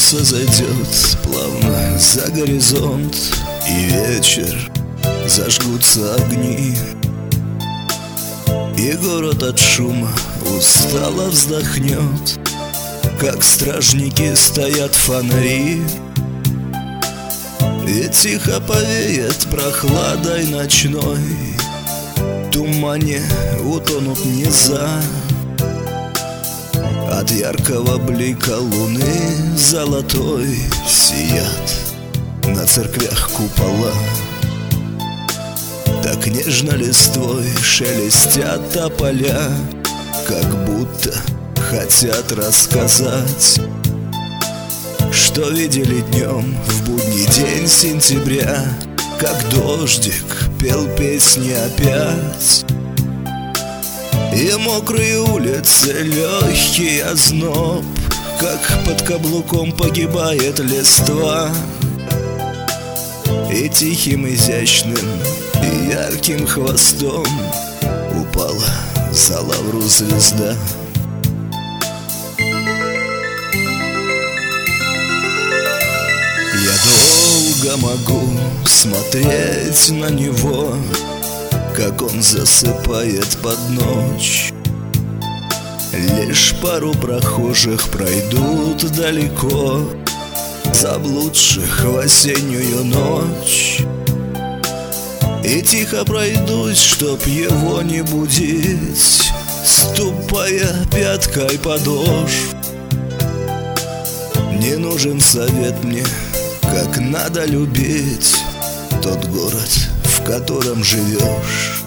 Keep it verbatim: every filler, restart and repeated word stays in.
Солнце зайдет плавно за горизонт, и вечер зажгутся огни, и город от шума устало вздохнет, как стражники стоят фонари. И тихо повеет прохладой ночной, в тумане утонут низа. От яркого блика луны золотой сият на церквях купола. Так нежно листвой шелестят тополя, как будто хотят рассказать, что видели днем в будний день сентября, как дождик пел песни опять. И мокрые улицы, легкий озноб, как под каблуком погибает листва. И тихим, изящным и ярким хвостом упала за лавру звезда. Я долго могу смотреть на него, как он засыпает под ночь. Лишь пару прохожих пройдут далеко, заблудших в осеннюю ночь. И тихо пройдусь, чтоб его не будить, ступая пяткой подошв. Не нужен совет мне, как надо любить тот город, в котором живешь.